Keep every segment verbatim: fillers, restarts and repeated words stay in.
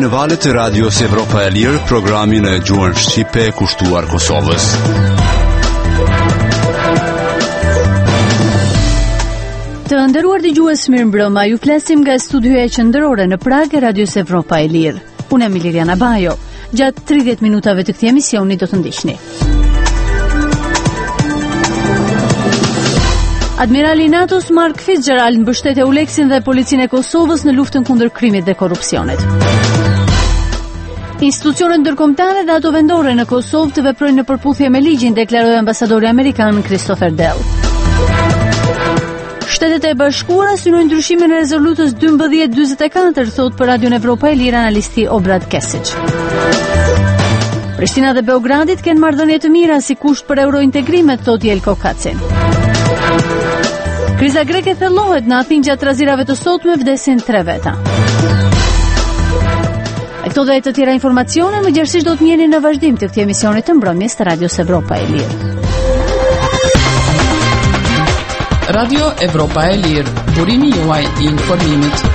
në valët e Radios Evropa e Lirë, programin e gjuhën shqipe kushtuar Kosovës. Të nderuar dëgjues, mirëmbrëma, ju flasim nga studioja qendrore në Prag e Radios Evropa e Lirë. Unë jam Liliana Bajo. Gjatë tridhjetë minutave të këtij emisioni do të ndiqni. Admirali i NATO-s Mark Fitzgerald mbështet EULEX-in dhe policinë e Kosovës në luftën kundër krimit dhe korrupsionit. Institucionet ndërkombëtare dhe ato vendore në Kosovë të veprojnë në përputhje me ligjin, deklaroi ambasadori amerikan Christopher Dell. Shtetet e Bashkuara synojnë ndryshimin e rezolutës dymbëdhjetë dyzet e katër, thot për Radion Evropa e Lirë analisti Obrad Kesic. Prishtina dhe Beogradit kanë marrëdhënie të mira si kusht për eurointegrimet, thot Jelko Kacin. Kriza greke thellohet, në Athinë gjatë razirave të sotme vdesin tre veta. E këto dhe të tjera informacione më gjerësisht do të njeni në vazhdim të këtij emisioni të mbrëmjes të Radios Evropa e Lirë. Radio Evropa e Lirë, burimi juaj i informimit.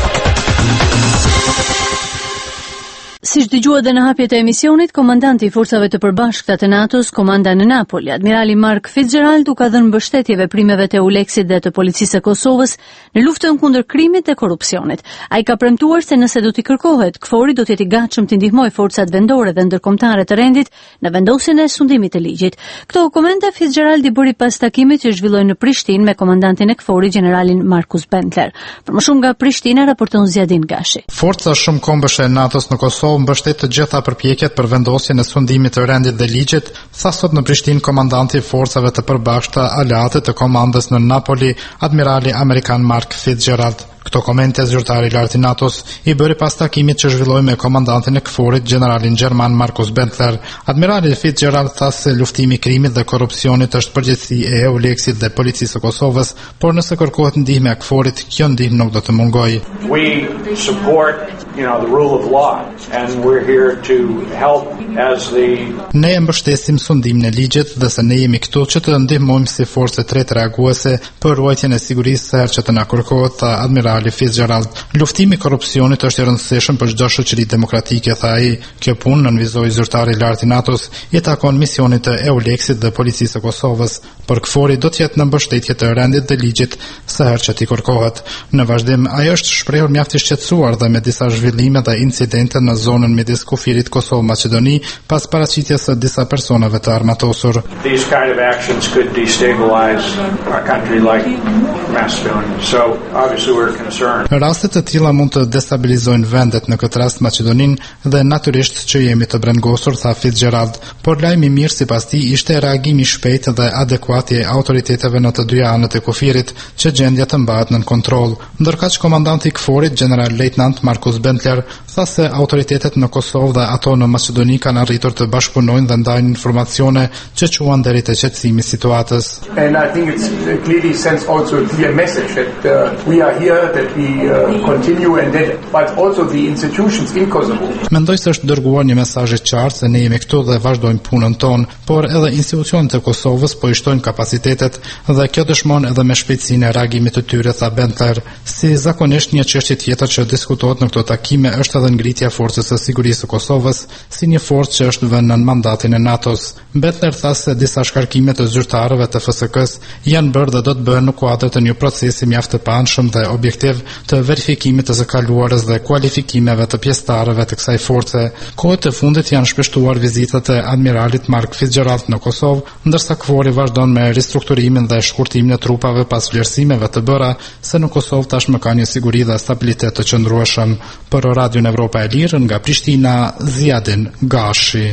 Siç dëgjuat dhe në hapjet e emisionit, komandanti i forcave të përbashkëta të NATO-s, komanda në Napoli, admirali Mark Fitzgerald, u ka dhënë mbështetje veprimeve të EULEX-it dhe të policisë së Kosovës në luftën kundër krimit dhe korrupsionit. Ai ka premtuar se nëse do t'i kërkohet, KFOR-i do të jetë i gatshëm të ndihmojë forcat vendore dhe ndërkombëtare të rendit në vendosjen e sundimit të ligjit. Këto komente Fitzgerald i bëri pas takimit që zhvilloi në Prishtinë me komandantin e KFOR-i, generalin Markus Bentler. Për më shumë nga Prishtina raporton Zjadin Gashi. Forca shumë kombëshe e NATO-s në Kosovë mbështet të gjitha përpjekjet për vendosjen e sundimit të rendit dhe ligjit, tha sot në Prishtinë komandanti i forcave të përbashkëta aleate të komandës në Napoli, admirali amerikan Mark Fitzgerald. Këto komente zyrtari i lartë i NATO-s i bëri pas takimit që zhvilloi me komandantin e KFOR-it, generalin gjerman Markus Bentler. Admirali Fitzgerald tha se luftimi i krimit dhe korrupsionit është përgjegjësi e EULEX-it dhe policisë së Kosovës, por nëse kërkohet ndihmë e KFOR-it, kjo ndihmë nuk do të mungojë. We support, you know, the rule of law and we're here to help as the Ne mbështesim sundimin e ligjit dhe se ne jemi këtu që të ndihmojmë si forcë tretë reaguese për ruajtjen e sigurisë së herë që të na kërkohet, tha admirali Fitzgerald. Luftimi i korrupsionit është i rëndësishëm për çdo shoqëri demokratike, tha ai. Kjo punë, nënvizoi zyrtari i lartë i NATO-s, i takon misionit të EULEX-it dhe policisë së Kosovës, por KFOR-i do të jetë në mbështetje të rendit dhe ligjit së herë që t'i kërkohet. Në vazhdim, ai është shprehur mjaft i shqetësuar dhe me disa zhvillime dhe incidente në zonën midis kufirit Kosovë-Maqedoni pas paraqitjes së disa personave të armatosur. These kind of actions could destabilize a country like Macedonia. So obviously we're concerned. Rastet të tilla mund të destabilizojnë vendet, në këtë rast Maqedoninë, dhe natyrisht që jemi të brengosur, tha Fitzgerald, por lajmi i mirë sipas tij ishte reagimi i shpejtë dhe adekuat i autoriteteve në të dyja anët e kufirit që gjendja të mbahet nën kontroll. Ndërkaq komandanti i KFOR-it, general lejtnant Markus Bentler, tha se autoritetet në Kosovë dhe ato në Maqedoni kanë arritur të bashkëpunojnë dhe ndajnë informacione që quan deri te qetësimi i situatës. And I think it's clearly sends also a clear message that uh, we are here, that we uh, continue and that, but also the institutions in Kosovo. Mendoj se është dërguar një mesazh i qartë se ne jemi këtu dhe vazhdojmë punën tonë, por edhe institucionet e Kosovës po i shtojnë kapacitetet dhe kjo dëshmon edhe me shpejtësinë e reagimit të tyre, tha Bentler. Si zakonisht, një çështje tjetër që diskutohet në këto takime është edhe ngritja e forcës së sigurisë së Kosovës si një forcë që është vënë në mandatin e NATO-s. Bentler tha se disa shkarkime të zyrtarëve të F S K-s janë bërë dhe do të bëhen në kuadër të një procesi mjaft të paanshëm dhe objektiv të verifikimit të së kaluarës dhe kualifikimeve të pjesëtarëve të kësaj force. Kohët e fundit janë shpeshtuar vizitat e admiralit Mark Fitzgerald në Kosovë, ndërsa KFOR-i vazhdon me ristrukturimin dhe shkurtimin e trupave pas vlerësimeve të bëra se në Kosovë tashmë ka një siguri dhe stabilitet të qëndrueshëm. Për Radion Evropa e Lirë nga Prishtina, Zjadin Gashi.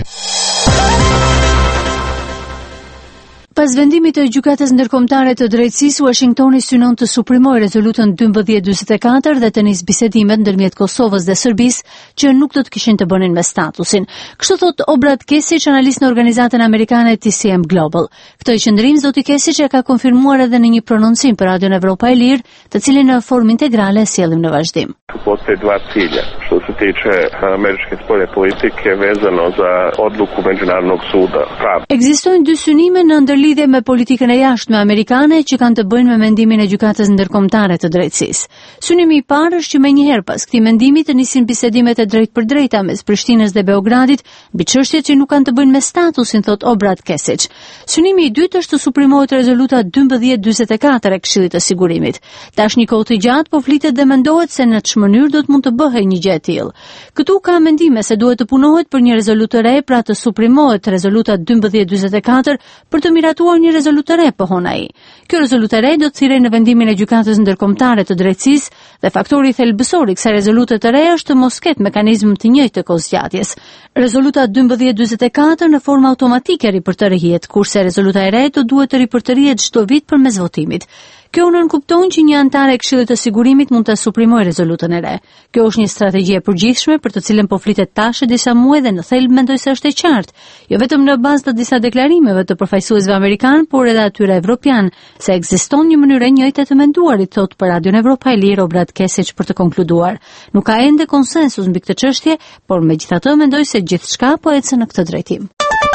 Pas vendimit të gjykatës ndërkombëtare të drejtësisë, Washingtoni synon të suprimojë rezolutën dymbëdhjetë dyzet e katër dhe të nisë bisedimet ndërmjet Kosovës dhe Serbisë që nuk do të kishin të bënin me statusin. Kështu thot Obrad Kesic, analist në organizatën amerikane T C M Global. Këtë qendrim zoti Kesic e ka konfirmuar edhe në një prononcim për Radion Evropa e Lirë, të cilin në formë integrale sjellim në vazhdim. Postoje dva cilja. Što se tiče američke spoljne politike vezano za odluku Međunarodnog suda. Ekzistojnë dy synime në ndërlidhje lidhje me politikën e jashtme amerikane që kanë të bëjnë me mendimin e gjykatës ndërkombëtare të drejtësisë. Synimi i parë është që menjëherë pas këtij mendimi të nisin bisedimet e drejtpërdrejta mes Prishtinës dhe Beogradit mbi çështjet që nuk kanë të bëjnë me statusin, thot Obrat Kesic. Synimi i dytë është të suprimohet rezoluta dymbëdhjetë dyzet e katër e Këshillit të Sigurimit. Tash një kohë të gjatë po flitet dhe mendohet se në ç'më mënyrë do të mund të bëhej një gjë e tillë. Këtu ka mendime se duhet të punohet për një rezolutë të re, pra të suprimohet rezoluta dymbëdhjetë dyzet e katër për të miratuar një rezolutë të re, pohon ai. Kjo rezolutë e re do të thirrej në vendimin e gjykatës ndërkombëtare të drejtësisë dhe faktori thelbësor i kësaj rezolute të re është të mos ketë mekanizëm të njëjtë të kohëzgjatjes. Rezoluta dymbëdhjetë dyzet e katër në formë automatike ripërtërihet, kurse rezoluta e re do duhet të ripërtërihet çdo vit përmes votimit. Kjo nënkupton që një antar e Këshillit të Sigurimit mund të suprimojë rezolutën e re. Kjo është një strategji e përgjithshme për të cilën po flitet tash disa muaj dhe në thelb mendoj se është e qartë, jo vetëm në bazë të disa deklarimeve të përfaqësuesve amerikan, por edhe atyre evropian, se ekziston një mënyrë e njëjtë të menduarit, thot për Radion Evropa e Lirë Obrat Kesic për të konkluduar. Nuk ka ende konsensus mbi këtë çështje, por megjithatë mendoj se gjithçka po ecën në këtë drejtim.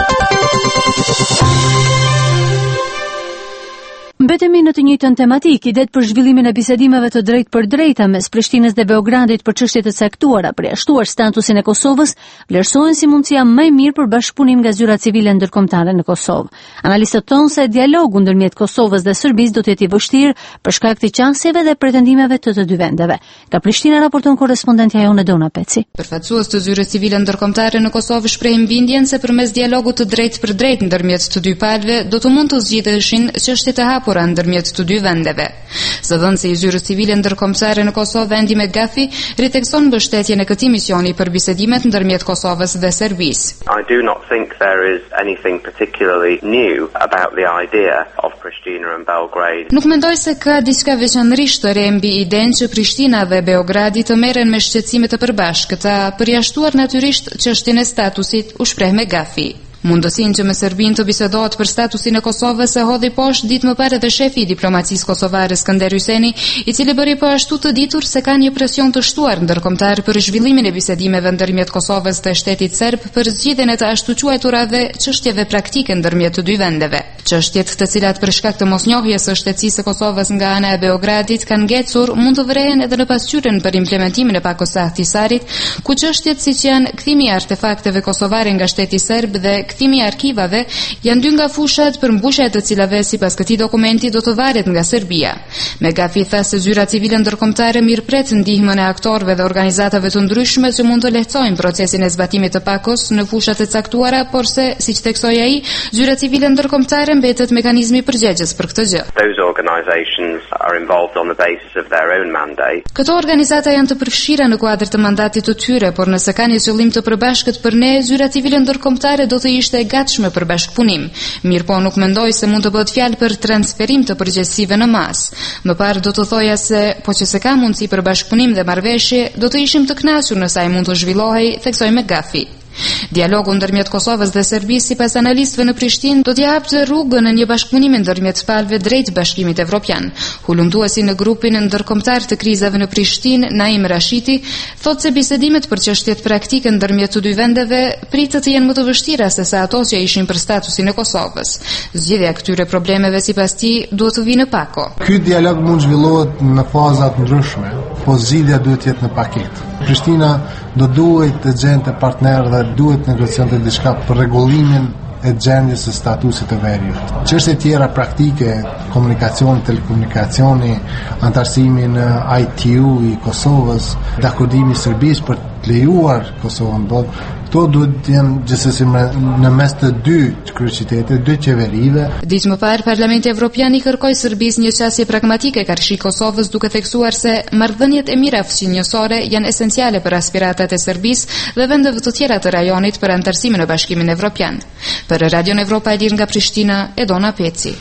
Mbetemi në të njëjtën tematik, idet për zhvillimin e bisedimeve të drejtë për drejta mes Prishtinës dhe Beogradit për çështje të caktuara për jashtuar statusin e Kosovës, vlerësohen si mundësia më e mirë për bashkëpunim nga zyra civile ndërkombëtare në Kosovë. Analistët thonë se dialogu ndërmjet Kosovës dhe Serbisë do të jetë i vështirë për shkak të qasjeve dhe pretendimeve të të dy vendeve. Nga Prishtina raporton korrespondentja jonë Dona Peci. Përfaqësues të zyrës civile ndërkombëtare në Kosovë shprehin bindjen se përmes dialogut të drejtë për drejtë ndërmjet të dy palëve do të mund të zgjidheshin çështjet e hapura ndërmjet të dy vendeve. Zëdhënësi i zyrës civile ndërkombëtare në Kosovë, Endi Megafi, ritekson mbështetjen e këtij misioni për bisedimet ndërmjet Kosovës dhe Serbisë. I do not think there is anything particularly new about the idea of Pristina and Belgrade. Nuk mendoj se ka diçka veçanërisht të re mbi idenë që Prishtina dhe Beogradi të merren me shqetësime të përbashkëta, përjashtuar natyrisht çështjen e statusit, u shpreh Megafi. Mundësinë që me Serbinë të bisedohet për statusin e Kosovës e hodhi poshtë ditë më parë edhe shefi i diplomacisë kosovare Skënder Hyseni, i cili bëri po ashtu të ditur se ka një presion të shtuar ndërkombëtar për zhvillimin e bisedimeve ndërmjet Kosovës dhe shtetit serb për zgjidhjen e të ashtu quajturave çështjeve praktike ndërmjet të dy vendeve. Çështjet të cilat për shkak të mosnjohjes së shtetësisë së Kosovës nga ana e Beogradit kanë ngecur mund të vrehen edhe në pasqyrën për implementimin e Pakos-Ahtisarit, ku çështjet siç janë kthimi i artefakteve kosovare nga shteti serb dhe kthimi i arkivave janë dy nga fushat për mbushje të cilave sipas këtij dokumenti do të varet nga Serbia. Megafi tha se zyra civile ndërkombëtare mirëpret ndihmën e aktorëve dhe organizatave të ndryshme që mund të lehtësojnë procesin e zbatimit të Pakos në fushat e caktuara, por se, siç theksoi ai, zyra civile ndërkombëtare mbetet mekanizmi përgjegjës për këtë gjë. Those organizations are involved on the basis of their own mandate. Këto organizata janë të përfshira në kuadër të mandatit të tyre, por nëse kanë një qëllim të përbashkët për ne, zyra civile ndërkombëtare do të ishte e gatshme për bashkëpunim. Mirë po nuk mendoj se mund të bëhet fjalë për transferim të përgjegjësive në masë. Më parë do të thoja se, po që se ka mundësi për bashkëpunim dhe marrëveshje, do të ishim të kënaqur nëse ai mund të zhvillohej, theksoi Megafi. Dialogu ndërmjet Kosovës dhe Serbisë sipas analistëve në Prishtinë do t'i hapte rrugën në një bashkëpunim ndërmjet palëve drejt Bashkimit Evropian. Hulumtuesi në grupin ndërkombëtar të krizave në Prishtinë, Naim Rashiti, thotë se bisedimet për çështjet praktike ndërmjet të dy vendeve pritet të jenë më të vështira se sa ato që ishin për statusin e Kosovës. Zgjidhja e këtyre problemeve sipas tij duhet të vinë pako. Ky dialog mund zhvillohet në faza të ndryshme, po zgjidhja duhet të jetë në paketë. Prishtina do duhet të gjente partnerë dhe duhet negociante diçka për rregullimin e gjendjes së statusit të veriut. Çështje tjera praktike, komunikacion, telekomunikacioni, antarësimi në I T U i Kosovës, dakordimi i Serbisë për të lejuar Kosovën do to duhet të jenë gjithsesi në mes të dy kryeqyteteve, dy qeverive. Ditë më parë, Parlamenti Evropian i kërkoi Serbisë një qasje pragmatike karshi Kosovës, duke theksuar se marrëdhëniet e mira fqinjësore janë esenciale për aspiratat e Serbisë dhe vendeve të tjera të rajonit për antarësimin në Bashkimin Evropian. Për Radion Evropa e Lirë nga Prishtina, Edona Peci.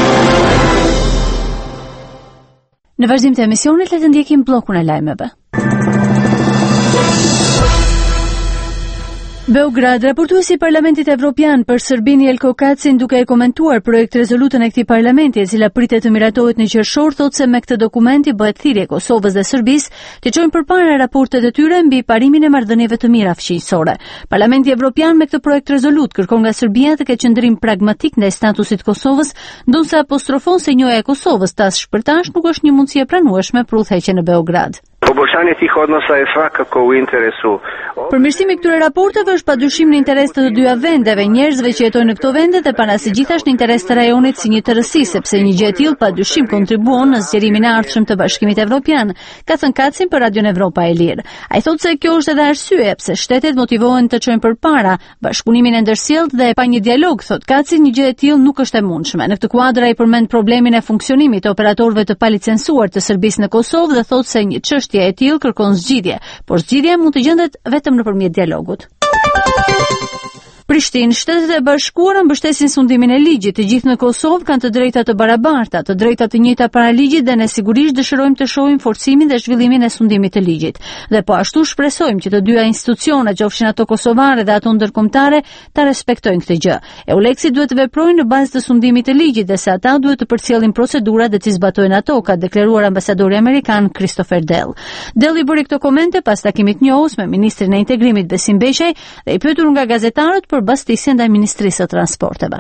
Në vazhdim të emisionit le të ndjekim bllokun e lajmeve. Beograd, raportuesi i Parlamentit Evropian për Serbinë Jelko Kacin, duke e komentuar projekt rezolutën e këtij parlamenti e cila pritet të miratohet në qershor, thotë se me këtë dokumenti bëhet thirrje Kosovës dhe Serbisë të çojnë përpara raportet e tyre mbi parimin e marrëdhënieve të mira fqinjësore. Parlamenti Evropian me këtë projekt rezolut kërkon nga Serbia të ketë qëndrim pragmatik ndaj statusit të Kosovës, ndonse apostrofon se njoja e Kosovës tas shpërtash nuk është një mundësi e pranueshme për udhëheqjen në Beograd. Poboljšanje tih odnosa je svakako u interesu. Përmirësimi i këtyre raporteve është padyshim në interes të të dyja vendeve, njerëzve që jetojnë në këto vende dhe para së gjithash në interes të rajonit si një tërësi, sepse një gjë e tillë padyshim kontribuon në zgjerimin e ardhshëm të Bashkimit Evropian, ka thënë Kacin për Radion Evropa e Lirë. Ai thotë se kjo është edhe arsye pse shtetet motivohen të çojnë përpara bashkëpunimin e ndërsjellët dhe pa një dialog, thotë Kacin, një gjë e tillë nuk është e mundshme. Në këtë kuadër ai përmend problemin e funksionimit të operatorëve të palicencuar të Serbisë në Kosovë dhe thotë se një çështje e tillë kërkon zgjidhje, por zgjidhja mund të gjendet vetëm nëpërmjet dialogut. Prishtinë, Shtetet e Bashkuara mbështesin sundimin e ligjit. Të gjithë në Kosovë kanë të drejta të barabarta, të drejta të njëjta para ligjit dhe ne sigurisht dëshirojmë të shohim forcimin dhe zhvillimin e sundimit të ligjit. Dhe po ashtu shpresojmë që të dyja institucionet, qofshin ato kosovare dhe ato ndërkombëtare, ta respektojnë këtë gjë. EULEX-i duhet të veprojnë në bazë të sundimit të ligjit dhe se ata duhet të përcjellin procedurat dhe të zbatojnë ato, ka deklaruar ambasadori amerikan Christopher Dell. Dell i bëri këto komente pas takimit njohës me ministrin e integrimit Besim Beqej dhe i pyetur nga gazetarët për bastisjen ndaj Ministrisë së Transporteve.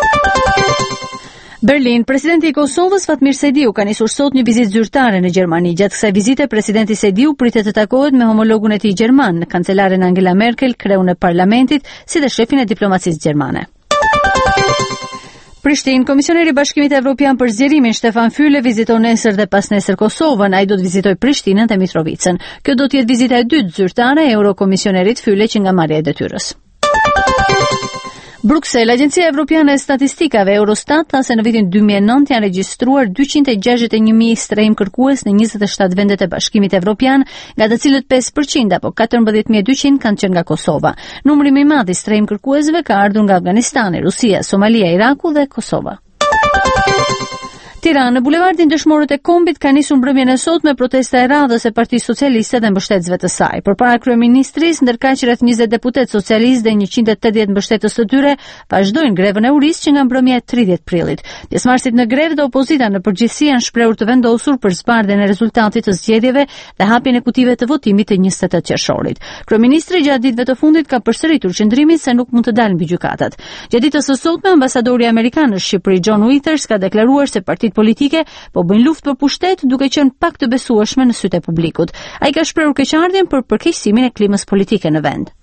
Berlin, presidenti i Kosovës Fatmir Sejdiu ka nisur sot një vizitë zyrtare në Gjermani. Gjatë kësaj vizite, presidenti Sejdiu pritet të takohet me homologun e tij gjerman, kancelaren Angela Merkel, kreun e parlamentit, si dhe shefin e diplomacisë gjermane. Prishtinë, komisioneri i Bashkimit Evropian për zgjerimin Stefan Füle viziton nesër dhe pasnesër Kosovën. Ai do të vizitojë Prishtinën dhe Mitrovicën. Kjo do të jetë vizita e dytë zyrtare e eurokomisionerit Füle që nga marrja e detyrës. Bruxelles, Agjencia Evropiane e Statistikave Eurostat tha se në vitin dy mijë e nëntë janë regjistruar dyqind e gjashtëdhjetë e një mijë strehim kërkues në njëzet e shtatë vendet e Bashkimit Evropian, nga të cilët pesë përqind apo katërmbëdhjetë mijë e dyqind kanë qenë nga Kosova. Numri më i madh i strehim kërkuesve ka ardhur nga Afganistani, Rusia, Somalia, Iraku dhe Kosova. Tiranë, në bulevardin dëshmorët e Kombit ka nisur mbrëmjen e sotme me protesta e radhës e Partisë Socialiste dhe mbështetësve të saj. Përpara kryeministrisë, ndërkaq rreth njëzet deputet socialistë dhe njëqind e tetëdhjetë mbështetës të tyre vazhdojnë grevën e urisë që nga mbrëmja e tridhjetë prillit. Pjesëmarrësit në grevë dhe opozita në përgjithësi janë shprehur të vendosur për zbardhjen e rezultatit të zgjedhjeve dhe hapjen e kutive të votimit të njëzet e tetë qershorit. Kryeministri gjatë ditëve të fundit ka përsëritur qëndrimin se nuk mund të dalë mbi gjykatat. Gjatë ditës së sotme, ambasadori amerikan në Shqipëri John Withers ka deklaruar se partitë politike po bëjnë luftë për pushtet duke qenë pak të besueshme në sytë e publikut. Ai ka shprehur keqardhjen për përkeqësimin e klimës politike në vend.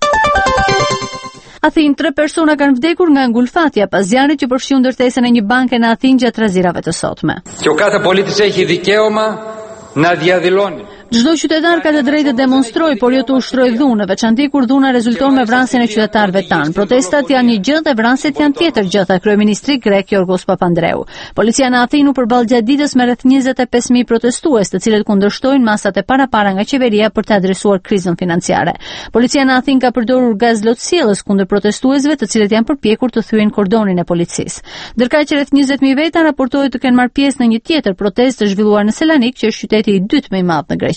Athinë, tre persona kanë vdekur nga ngulfatja pas zjarrit që përfshiu ndërtesën e një banke në Athinë gjatë razirave të sotme. Και ο κάθε πολίτης έχει δικαίωμα να διαδηλώνει. Çdo qytetar ka të drejtë të demonstrojë, por jo të ushtrojë dhunë, veçanti kur dhuna rezulton me vrasjen e qytetarëve tanë. Protestat janë një gjë dhe vrasjet janë tjetër gjë, tha kryeministri grek Yorgos Papandreou. Policia në Athinë u përball gjatë ditës me rreth njëzet e pesë mijë protestues, të cilët kundërshtojnë masat e parapara nga qeveria për të adresuar krizën financiare. Policia në Athinë ka përdorur gaz lotësjellës kundër protestuesve, të cilët janë përpjekur të thyejnë kordonin e policisë. Ndërkaq rreth njëzet mijë veta raportohet të kenë marrë pjesë në një tjetër protestë të zhvilluar në Selanik, që është qyteti i dytë më i madh në Greqi.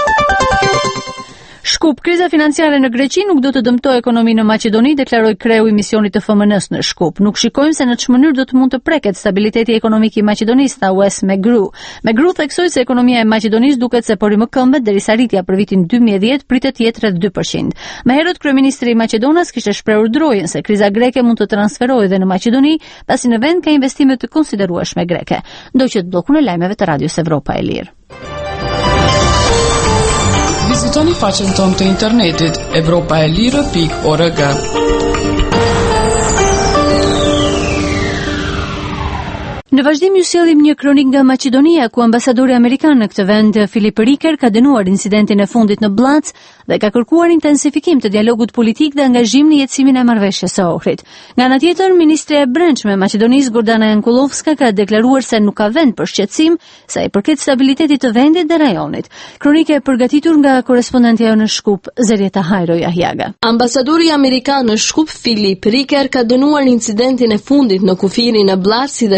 Shkup, kriza financiare në Greqi nuk do të dëmtojë ekonominë në Maqedoni, deklaroi kreu i misionit të F M N-s në Shkup. Nuk shikojmë se në ç'më mënyrë do të mund të preket stabiliteti ekonomik i Maqedonisë, tha Wes Megru. Megru theksoi se ekonomia e Maqedonisë duket se po rrimëkëmbet derisa rritja për vitin dy mijë e dhjetë pritet të jetë rreth dy përqind. Më herët kryeministri i Maqedonas kishte shprehur drojën se kriza greke mund të transferohej edhe në Maqedoni, pasi në vend ka investime të konsiderueshme greke. Ndoqët bllokun e lajmeve të Radios Evropa e Lirë. Vizitoni faqen tonë të internetit evropa e lirë pikë org. Në vazhdim ju sjellim një kronik nga Maqedonia, ku ambasadori amerikan në këtë vend, Filip Riker, ka dënuar incidentin e fundit në Blac dhe ka kërkuar intensifikim të dialogut politik dhe angazhim në jetësimin e marrëveshjes së Ohrit. Nga ana tjetër, ministri e brendshme e Maqedonisë Gordana Jankulovska ka deklaruar se nuk ka vend për shqetësim sa i përket stabilitetit të vendit dhe rajonit. Kronika e përgatitur nga korrespondentja në Shkup, Zerieta Hajro Jahjaga. Ambasadori amerikan në Shkup, Filip Riker, ka dënuar incidentin e fundit në kufirin e Blac si dhe shfaq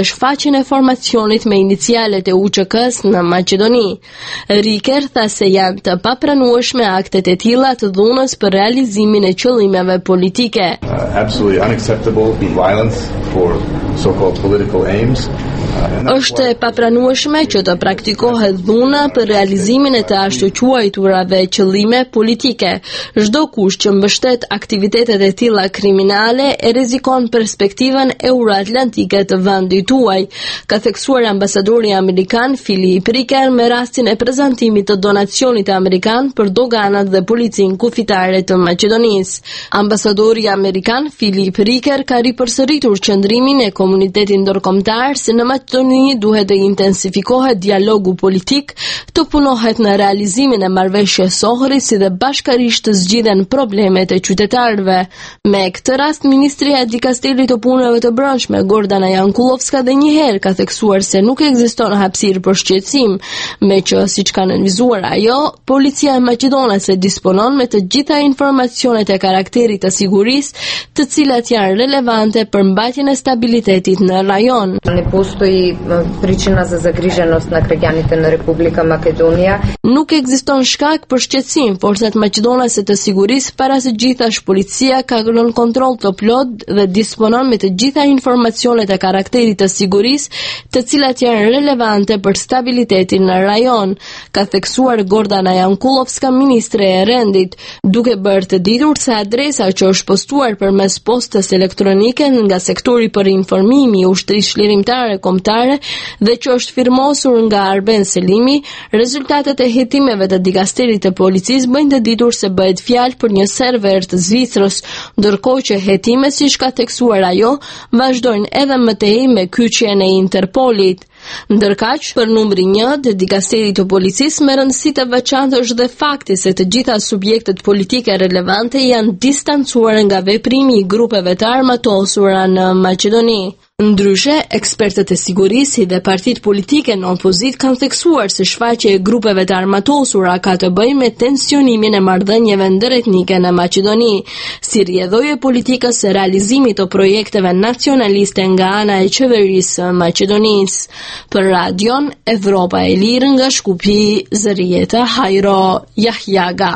përmbajtjen e formacionit me inicialet e U Q K-s në Maqedoni. Riker tha se janë të papranueshme aktet e tilla të dhunës për realizimin e qëllimeve politike. Uh, absolutely unacceptable violence for so-called political aims. Është e papranueshme që të praktikohet dhuna për realizimin e të ashtu quajturave qëllime politike. Çdo kush që mbështet aktivitetet e tilla kriminale e rrezikon perspektivën euroatlantike të vendit tuaj, ka theksuar ambasadori amerikan Philip Riker me rastin e prezantimit të donacionit amerikan për doganat dhe policinë kufitare të Maqedonisë. Ambasadori amerikan Philip Riker ka ripërsëritur qëndrimin e komunitetit ndërkombëtar se në Maqedoni duhet të intensifikohet dialogu politik, të punohet në realizimin e marrëveshjes Ohri si dhe bashkarisht të zgjidhen problemet e qytetarëve. Me këtë rast, Ministria e Dikasterit të Punëve të Brendshme, Gordana Jankulovska, dhe njëherë ka theksuar se nuk ekziston hapësirë për shqetësim, me që, siç ka nënvizuar ajo, policia e Maqedonase disponon me të gjitha informacionet e karakterit të sigurisë, të cilat janë relevante për mbajtjen e stabilitetit në rajon. Не постои причина за загриженост на граѓаните на Република Македонија. Nuk ekziston shkak për shqetësim. Forcat maqedonase të sigurisë para së gjithash policia ka nën kontroll të plot dhe disponon me të gjitha informacionet e karakterit të sigurisë, të cilat janë relevante për stabilitetin në rajon, ka theksuar Gordana Jankulovska, ministre e rendit, duke bërë të ditur se adresa që është postuar përmes postës elektronike nga sektori për informimi i ushtrisë lirimtare kombëtare dhe që është firmosur nga Arben Selimi, rezultatet e hetimeve të dikasterit të policisë bëjnë të ditur se bëhet fjalë për një server të Zvicrës, ndërkohë që hetimet, siç ka theksuar ajo, vazhdojnë edhe më tej me kyçjen e Interpolit. Ndërkaq, për numri një të dikasterit të policisë, me rëndësi të veçantë është dhe fakti se të gjitha subjektet politike relevante janë distancuar nga veprimi i grupeve të armatosura në Maqedoni. Ndryshe, ekspertët e sigurisë dhe partitë politike në opozit kanë theksuar se shfaqja e grupeve të armatosura ka të bëjë me tensionimin e marrëdhënieve ndëretnike në Maqedoni, si rrjedhojë politikës së realizimit të projekteve nacionaliste nga ana e qeverisë së Maqedonisë. Për Radion Evropa e Lirë nga Shkupi, Zërieta Hajro Jahjaga.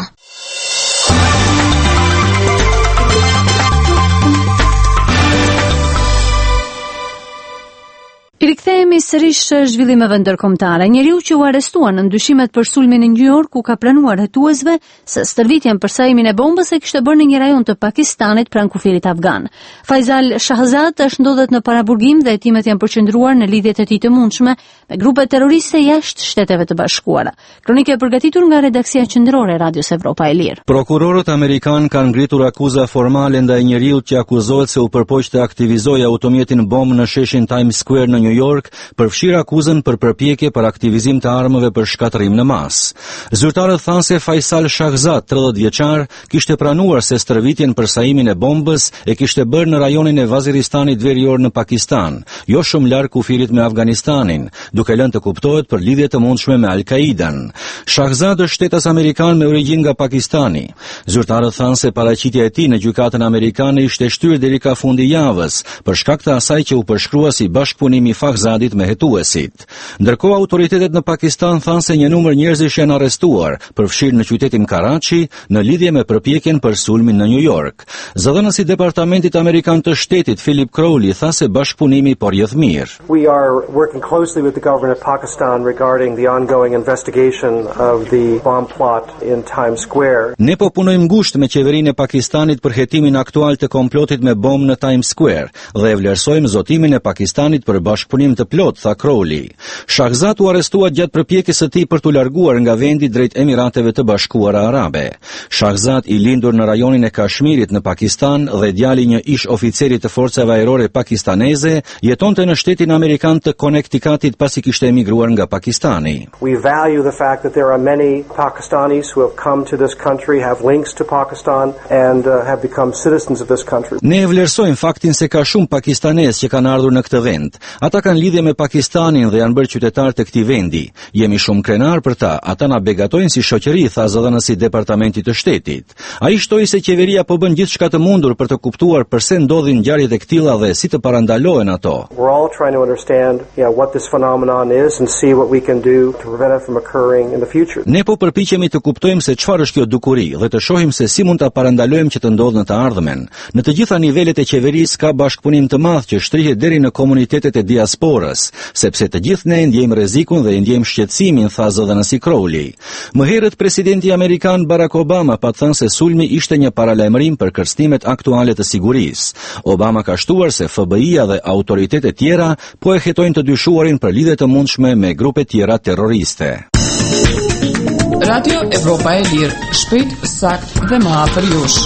I rikthehemi sërish zhvillimeve ndërkombëtare. Njeriu që u arrestua në ndyshimet për sulmin në New York, ku ka planuar hetuesve se stërvitjen për sajimin e bombës e kishte bërë në një rajon të Pakistanit pranë kufirit afgan. Faisal Shahzad është ndodhet në paraburgim dhe hetimet janë përqendruar në lidhjet e tij të mundshme me grupe terroriste jashtë Shteteve të Bashkuara. Kronikë e përgatitur nga redaksia qendrore e Radios Evropa e Lirë. Prokurorët amerikan kanë ngritur akuza formale ndaj njeriut që akuzohet se u përpoq të aktivizojë automjetin bombë në sheshin Times Square në New York, përfshir akuzën për përpjekje për aktivizim të armëve për shkatërim në masë. Zyrtarët thanë se Faisal Shahzad, tridhjetë vjeçar, kishte pranuar se stërvitjen për sajimin e bombës e kishte bërë në rajonin e Vaziristanit verior në Pakistan, jo shumë larg kufirit me Afganistanin, duke lënë të kuptohet për lidhje të mundshme me Al-Qaidan. Shahzad është shtetas amerikan me origjinë nga Pakistani. Zyrtarët thanë se paraqitja e tij në gjykatën amerikane ishte shtyrë deri ka fundi javës, për shkak të asaj që u përshkrua si bashkëpunimi Shahzadit me hetuesit. Ndërkohë, autoritetet në Pakistan thanë se një numër njerëzish janë arrestuar, përfshirë në qytetin Karachi, në lidhje me përpjekjen për sulmin në New York. Zëdhënësi i Departamentit Amerikan të Shtetit, Philip Crowley, tha se bashkëpunimi po rrjedh mirë. We are working closely with the government of Pakistan regarding the ongoing investigation of the bomb plot in Times Square. Ne po punojmë ngushtë me qeverinë e Pakistanit për hetimin aktual të komplotit me bombë në Times Square dhe e vlerësojmë zotimin e Pakistanit për bashkëpunim të plot, tha Crowley. Shahzad u arrestua gjatë përpjekjes së tij për t'u larguar nga vendi drejt Emirateve të Bashkuara Arabe. Shahzad, i lindur në rajonin e Kashmirit në Pakistan dhe djali një ish oficeri të forcave ajrore pakistaneze, jetonte në shtetin amerikan të Connecticutit pasi kishte emigruar nga Pakistani. We value the fact that there are many Pakistanis who have come to this country, have links to Pakistan and uh, have become citizens of this country. Ne vlerësojmë faktin se ka shumë pakistanezë që kanë ardhur në këtë vend. Ata kanë kanë lidhje me Pakistanin dhe janë bërë qytetar të këtij vendi. Jemi shumë krenar për ta, ata na begatojnë si shoqëri, tha zëdhënësi i Departamentit të Shtetit. Ai shtoi se qeveria po bën gjithçka të mundur për të kuptuar pse ndodhin ngjarjet e këtilla dhe si të parandalohen ato. We're all trying to understand, yeah, what this phenomenon is and see what we can do to prevent it from occurring in the future. Ne po përpiqemi të kuptojmë se çfarë është kjo dukuri dhe të shohim se si mund ta parandalojmë që të ndodhë në të ardhmen. Në të gjitha nivelet e qeverisë ka bashkëpunim të madh që shtrihet deri në komunitetet e diasporës, sepse të gjithë ne ndjejmë rrezikun dhe ndjejmë shqetësimin, tha zëdhënësi Crowley. Më herët presidenti amerikan Barack Obama pa thënë se sulmi ishte një paralajmërim për kërcënimet aktuale të sigurisë. Obama ka shtuar se F B I-a dhe autoritetet tjera po e hetojnë të dyshuarin për lidhje të mundshme me grupe tjera terroriste. Radio Evropa e Lirë, shpejt, sakt dhe më afër jush.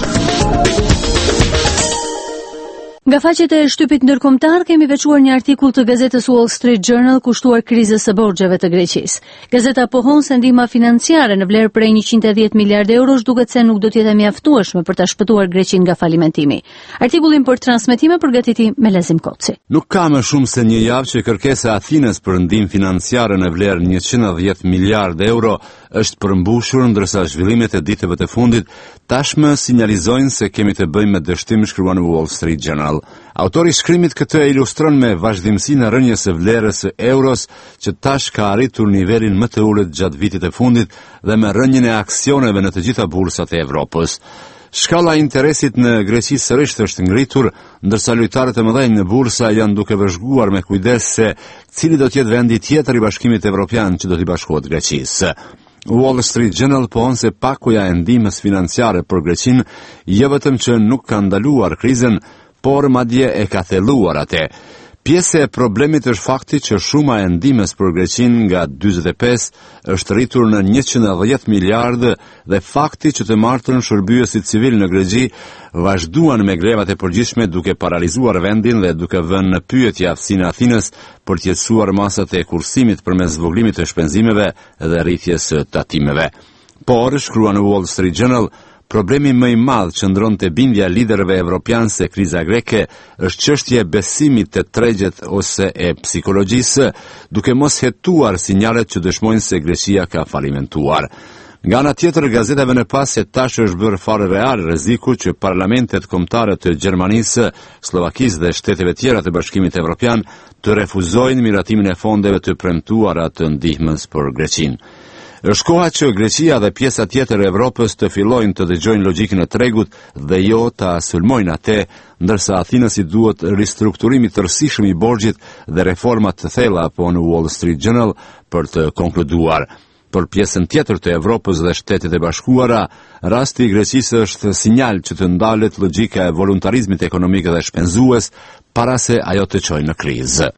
Nga faqet e shtypit ndërkombëtar kemi veçuar një artikull të gazetës Wall Street Journal kushtuar krizës së borxheve të Greqisë. Gazeta pohon se ndihma financiare në vlerë prej njëqind e dhjetë miliardë eurosh duket se nuk do të jetë mjaftueshme për ta shpëtuar Greqinë nga falimentimi. Artikullin për transmetime përgatiti Melazim Koci. Nuk ka më shumë se një javë që kërkesa e Athinës për ndihmë financiare në vlerë njëqind e dhjetë miliardë euro është përmbushur, ndërsa zhvillimet e ditëve të fundit tashmë sinjalizojnë se kemi të bëjmë me dështim, shkruan në Wall Street Journal. Autori i shkrimit këtë ilustron me vazhdimsinë e rënjes së vlerës së euros që tash ka arritur nivelin më të ulët gjatë vitit të fundit dhe me rënjen e aksioneve në të gjitha bursat e Evropës. Shkalla e interesit në Greqi sërish është ngritur, ndërsa lojtarët e mëdhenj në bursa janë duke vëzhguar me kujdes se cili do të jetë vendi tjetër i Bashkimit Evropian që do t'i bashkohet Greqisë. Wall Street Journal pohon se pakuja e ndihmës financiare për Greqinë jo vetëm që nuk ka ndaluar krizën, por madje e ka thelluar atë. Pjesë e problemit është fakti që shuma e ndihmës për Greqinë nga dyzet e pesë është rritur në njëqind e dhjetë miliardë dhe fakti që të martën shërbyesit civil në Greqi vazhduan me grevat e përgjithshme duke paralizuar vendin dhe duke vënë në pyetje aftësinë e Athinës për të qetësuar masat e kursimit përmes zvogëlimit të shpenzimeve dhe rritjes së tatimeve. Por, shkruan në Wall Street Journal, problemi më i madh qëndron te bindja e liderëve evropian se kriza greke është çështje e besimit te tregjet ose e psikologjisë, duke mos hetuar sinjalet që dëshmojnë se Greqia ka falimentuar. Nga ana tjetër, gazetave në pas se tash është bërë fare real rreziku që parlamentet kombëtare të Gjermanisë, Slovakisë dhe shteteve tjera të Bashkimit Evropian të refuzojnë miratimin e fondeve të premtuara të ndihmës për Greqinë. Është koha që Greqia dhe pjesa tjetër e Evropës të fillojnë të dëgjojnë logjikën e tregut dhe jo ta sulmojnë atë, ndërsa Athinës i duhet ristrukturimi tërësishëm i borxhit dhe reforma të thella, apo në Wall Street Journal për të konkluduar. Për pjesën tjetër të Evropës dhe Shtetet e Bashkuara, rasti i Greqisë është sinjal që të ndalet logjika e voluntarizmit ekonomik dhe shpenzues para se ajo të çojë në krizë.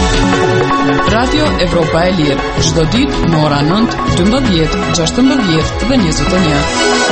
Radio Evropa e Lirë, çdo ditë në ora nëntë, dymbëdhjetë, gjashtëmbëdhjetë dhe njëzet e një.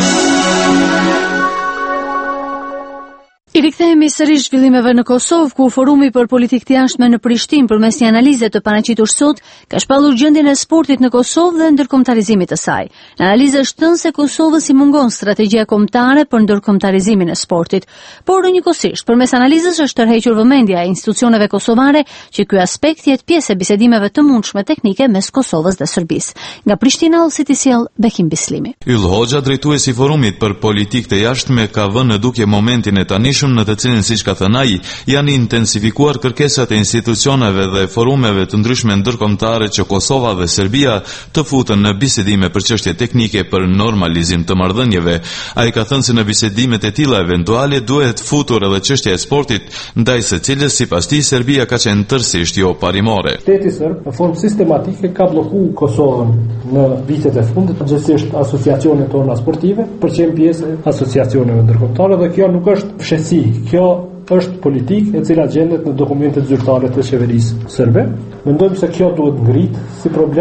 I rikthehemi sërish zhvillimeve në Kosovë, ku forumi për politikë të jashtme në Prishtinë përmes një analize të paraqitur sot ka shpallur gjendjen e sportit në Kosovë dhe ndërkombëtarizimit të saj. Në analizë është thënë se Kosovës i mungon strategjia kombëtare për ndërkombëtarizimin e sportit, por njëkohësisht përmes analizës është tërhequr vëmendja e institucioneve kosovare që ky aspekt jetë pjesë e bisedimeve të mundshme teknike mes Kosovës dhe Serbisë. Nga Prishtina, si ti sjell Bekim Bislimi. Yll Hoxha, drejtuesi i forumit për politikë të jashtme, ka vënë në dukje momentin e tanishëm në të cilin, siç ka thënë ai, janë intensifikuar kërkesat e institucioneve dhe forumeve të ndryshme ndërkombëtare që Kosova dhe Serbia të futen në bisedime për çështje teknike për normalizim të marrëdhënieve. Ai ka thënë se në bisedimet e tilla eventuale duhet futur edhe çështja e sportit, ndaj së cilës sipas tij Serbia ka qenë tërësisht jo parimore. Shteti serb në formë sistematike ka bllokuar Kosovën në vitet e fundit, gjithsesi asociacionet tona sportive, për qenë pjesë e asociacioneve ndërkombëtare dhe kjo nuk është fshehësi. Kjo është politikë e cila gjendet në dokumentet zyrtare të qeverisë serbe. Mendojmë se kjo duhet ngrit si problem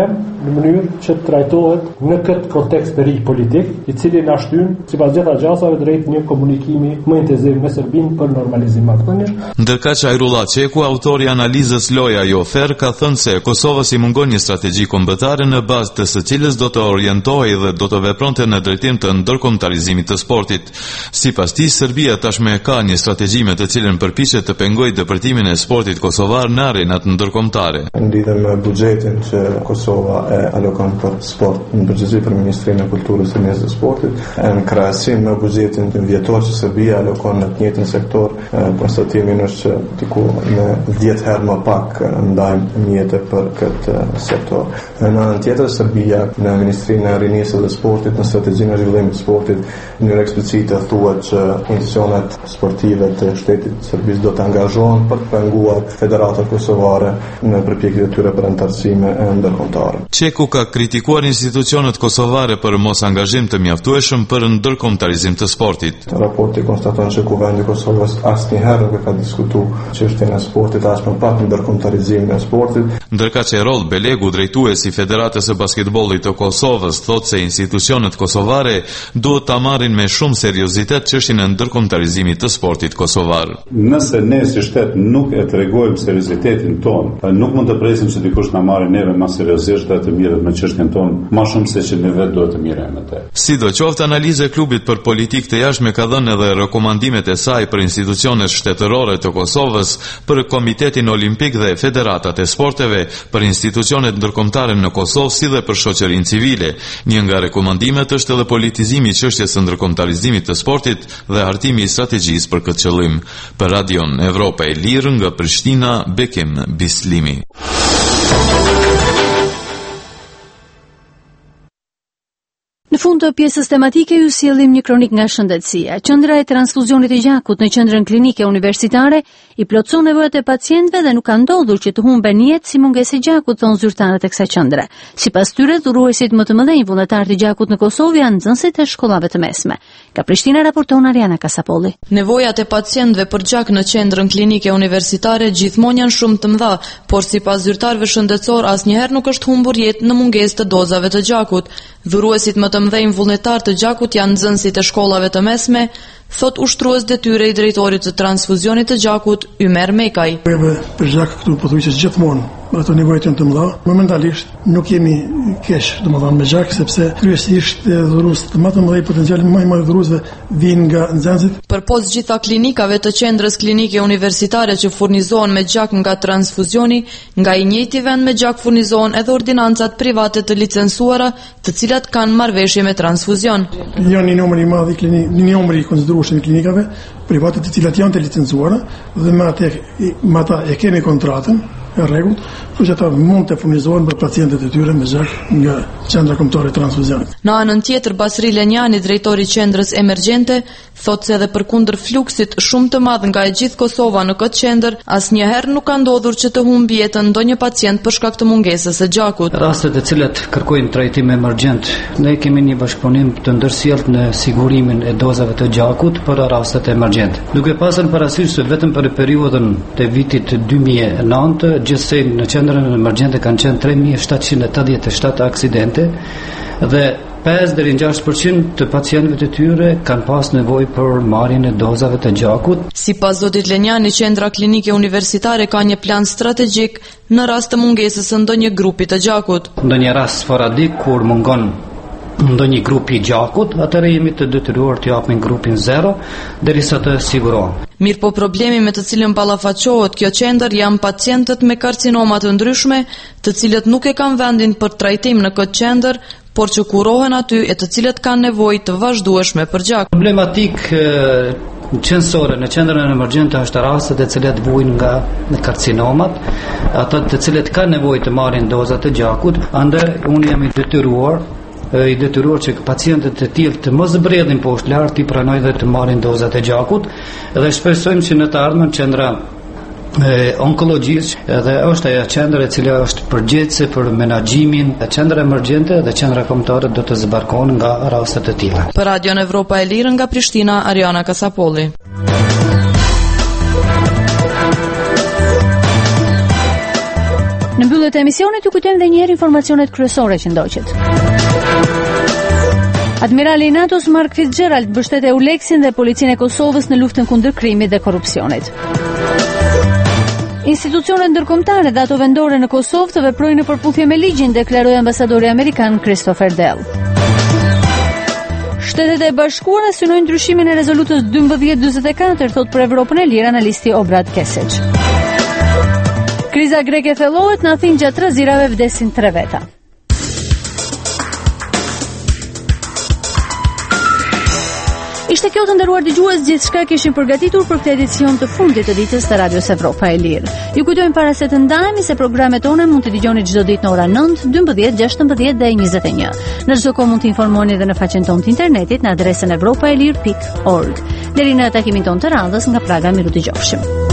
në mënyrë që të trajtohet në këtë kontekst të ri politik, i cili na shtyn sipas gjitha gjasave drejt një komunikimi më intensiv me Serbinë për normalizim marrëdhëniesh. Ndërkaq Ajrullah Çeku, autori i analizës Loja jo Fer, ka thënë se Kosovës i mungon një strategji kombëtare në bazë të së cilës do të orientohej dhe do të vepronte në drejtim të ndërkombëtarizimit të sportit. Sipas tij, Serbia tashmë ka një strategji me të cilën përpiqet të pengojë depërtimin e sportit kosovar në arenat ndërkombëtare. Lidhur me buxhetin që Kosova e alokon për sport në përgjithësi për Ministrinë e Kulturës së Mesë të Sportit, në krahasim me buxhetin vjetor që Serbia alokon në të njëjtin sektor, konstatimi është që diku në dhjetë herë më pak ndajmë mjete për këtë sektor. Në anën tjetër, Serbia në Ministrinë e Rinisë dhe Sportit, në strategjinë e zhvillimit të sportit, në mënyrë eksplicite thuhet që institucionet sportive të shtetit serbisë do të angazhohen për të penguar federatat kosovare në përpjekjet e tyre për antarësime e ndërkombëtare. Çeku ka kritikuar institucionet kosovare për mos angazhim të mjaftueshëm për ndërkombëtarizim të sportit. Raporti konstaton se kuvendi i Kosovës asnjëherë nuk ka diskutuar çështjen e sportit as më pak ndërkombëtarizimin e sportit. Ndërkaq Erol Belegu, drejtuesi i Federatës së Basketbollit të Kosovës, thotë se institucionet kosovare duhet ta marrin me shumë seriozitet çështjen e ndërkombëtarizimit të sportit kosovar. Nëse ne si shtet nuk e tregojmë seriozitetin ton, nuk mund të presim se dikush na marrë neve më seriozisht dhe të mirët me çështjen tonë, më shumë se që ne vetë duhet të miremi me të. Sidoqoftë, analiza e klubit për politikë të jashtme ka dhënë edhe rekomandimet e saj për institucionet shtetërore të Kosovës, për Komitetin Olimpik dhe Federatat e Sporteve, për institucionet ndërkombëtare në Kosovë si dhe për shoqërinë civile. Një nga rekomandimet është edhe politizimi i çështjes së ndërkombëtarizimit të sportit dhe hartimi i strategjisë për këtë qëllim. Për Radion Evropa e Lirë nga Prishtina, Bekim Bislimi. Në fund të pjesës tematike ju sjellim një kronik nga shëndetësia. Qendra e transfuzionit të gjakut në qendrën klinike universitare i plotson nevojat e pacientëve dhe nuk ka ndodhur që të humben jetë si mungesë e gjakut, thon zyrtarët e kësaj qendre. Sipas tyre, dhuruesit më të mëdhenj vullnetar të gjakut në Kosovë janë nxënësit e shkollave të mesme. Nga Prishtina raporton Ariana Kasapolli. Nevojat e pacientëve për gjak në qendrën klinike universitare gjithmonë janë shumë të mëdha, por sipas zyrtarëve shëndetësor asnjëherë nuk është humbur jetë në mungesë të dozave të gjakut. Dhuruesit më të mëdhenj vullnetar të gjakut janë nxënësit e shkollave të mesme, thot ushtrues detyre i drejtorit të transfuzionit të gjakut Ymer Mekaj. Për gjak këtu pothuajse gjithmonë ato nevojat janë të mëdha. Momentalisht nuk jemi keq, domethënë me gjak, sepse kryesisht dhuruesit më të mëdhenj potenciali më i madh dhuruesve vijnë nga nxënësit. Përpos gjitha klinikave të qendrës klinike universitare që furnizohen me gjak nga transfuzioni, nga i njëjti vend me gjak furnizohen edhe ordinancat private të licencuara, të cilat kanë marrëveshje me transfuzion. Janë një numër i madh i klinik, një numër i konsiderueshëm i klinikave private të cilat janë të licencuara dhe me atë me ata e kemi kontratën e rregullt, kështu që ata mund të furnizohen për pacientët e tyre me gjak nga qendra kombëtare e transfuzionit. Në anën tjetër, Basri Lenjani, drejtori i qendrës emergjente, thotë se edhe përkundër fluksit shumë të madh nga e gjithë Kosova në këtë qendër, asnjëherë nuk ka ndodhur që të humbi jetën ndonjë pacient për shkak të mungesës së gjakut. Rastet e cilat kërkojnë trajtim emergjent, ne kemi një bashkëpunim të ndërsjellët në sigurimin e dozave të gjakut për rastet emergjente. Duke pasur parasysh se vetëm për periudhën të vitit dy mijë e nëntë gjithsej në qendrën emergjente kanë qenë tre mijë shtatëqind e tetëdhjetë e shtatë aksidente dhe pesë deri në gjashtë përqind të pacientëve të tyre kanë pas nevojë për marrjen e dozave të gjakut. Sipas zotit Lenjani, qendra klinike universitare ka një plan strategjik në rast të mungesës së ndonjë grupi të gjakut. Ndonjë rast sporadik kur mungon ndonjë grupi gjakut, atëherë jemi të detyruar të japim grupin zero derisa të sigurohen. Mirë po problemi me të cilën ballafaqohet kjo qendër janë pacientët me karcinoma të ndryshme, të cilët nuk e kanë vendin për trajtim në këtë qendër, por që kurohen aty e të cilët kanë nevojë të vazhdueshme për gjak. Problematik qendrore në qendrën emergjente është rastet e cilat vujnë nga karcinomat, ata të cilët kanë nevojë të marrin doza të gjakut, andaj unë jam i detyruar i detyruar që pacientët e tillë të mos zbredhin poshtë lart, i pranojnë dhe të marrin dozat e gjakut dhe shpresojmë që në të ardhmen qendra e onkologjisë edhe është ajo qendër e cila është përgjegjëse për menaxhimin e qendrës emergjente dhe qendra kombëtare do të zbarkohen nga rastet e tilla. Për Radion Evropa e Lirë nga Prishtina, Ariana Kasapolli. Në mbyllje mbyllet emisionit, ju kujtojmë edhe një herë informacionet kryesore që ndoqet. Admirali i NATO-s Mark Fitzgerald mbështet EULEX-in dhe policinë e Kosovës në luftën kundër krimit dhe korrupsionit. Institucionet ndërkombëtare dhe ato vendore në Kosovë të veprojnë në përputhje me ligjin, deklaroi ambasadori amerikan Christopher Dell. Shtetet e Bashkuara synojnë ndryshimin e rezolutës dymbëdhjetë dymbëdhjetë e katër, thot për Evropën e lirë analisti Obrad Kesic. Kriza greke thellohet, në Athinë gjatë tre zirave vdesin tre veta. Ishte kjo, të nderuar dëgjues, gjithçka kishim përgatitur për këtë edicion të fundit të ditës të Radios Evropa e Lirë. Ju kujtojmë para se të ndahemi se programet tona mund të dëgjoni çdo ditë në orën nëntë, dymbëdhjetë, gjashtëmbëdhjetë dhe njëzet e një. Në çdo kohë mund të informoheni edhe në faqen tonë të internetit në adresën evropaelir pikë org. Deri në takimin tonë të radhës nga Praga, miru dëgjofshim.